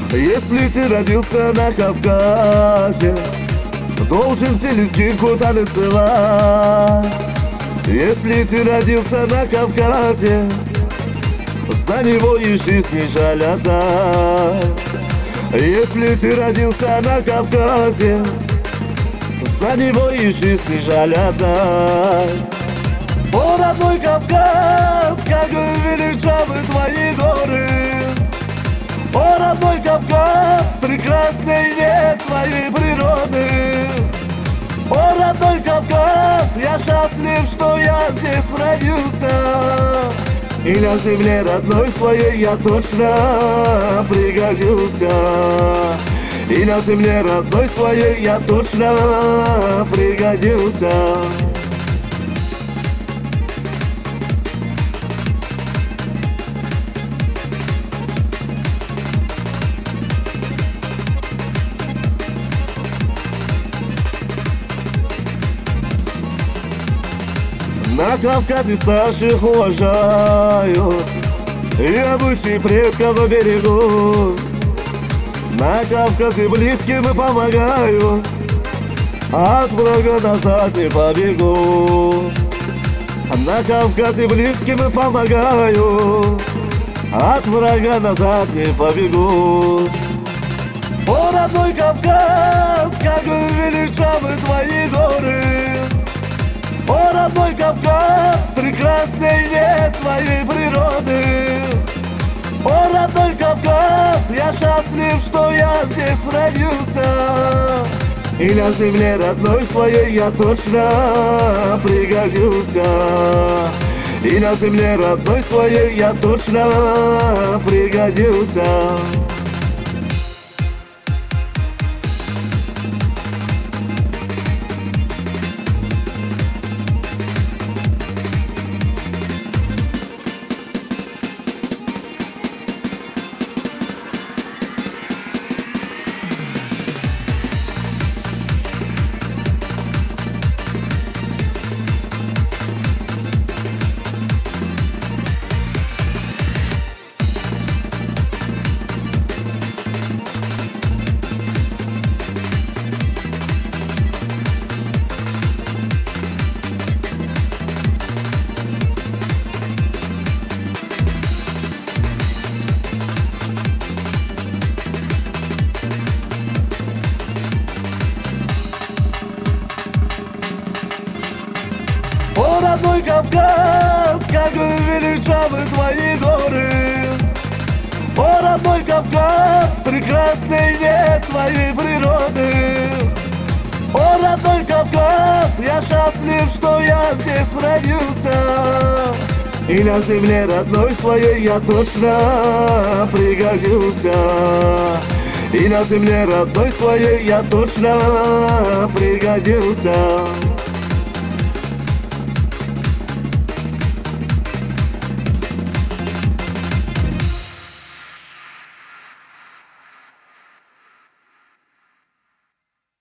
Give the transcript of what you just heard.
Если ты родился на Кавказе, должен ты лезгинку танцевать. Если ты родился на Кавказе, за него и жизнь не жаль отдать. Если ты родился на Кавказе, за него и жизнь не жаль отдать. О, родной Кавказ, как величавы твои горы! О, родной Кавказ, прекрасной нет твоей природы! О, родной Кавказ, я счастлив, что я здесь родился. И на земле родной своей я точно пригодился. И на земле родной своей я точно пригодился. На Кавказе старших уважают и обычаи предков берегут. На Кавказе близким помогают, от врага назад не побегут. На Кавказе близким помогают, от врага назад не побегут. О, родной Кавказ, как величавы твои горы! О, родной Кавказ, прекрасной нет твоей природы! О, родной Кавказ, я счастлив, что я здесь родился. И на земле родной своей я точно пригодился. И на земле родной своей я точно пригодился. О, родной Кавказ, как величавы твои горы! О, родной Кавказ, прекрасной нет твоей природы! О, родной Кавказ, я счастлив, что я здесь родился. И на земле родной своей я точно пригодился. И на земле родной своей я точно пригодился.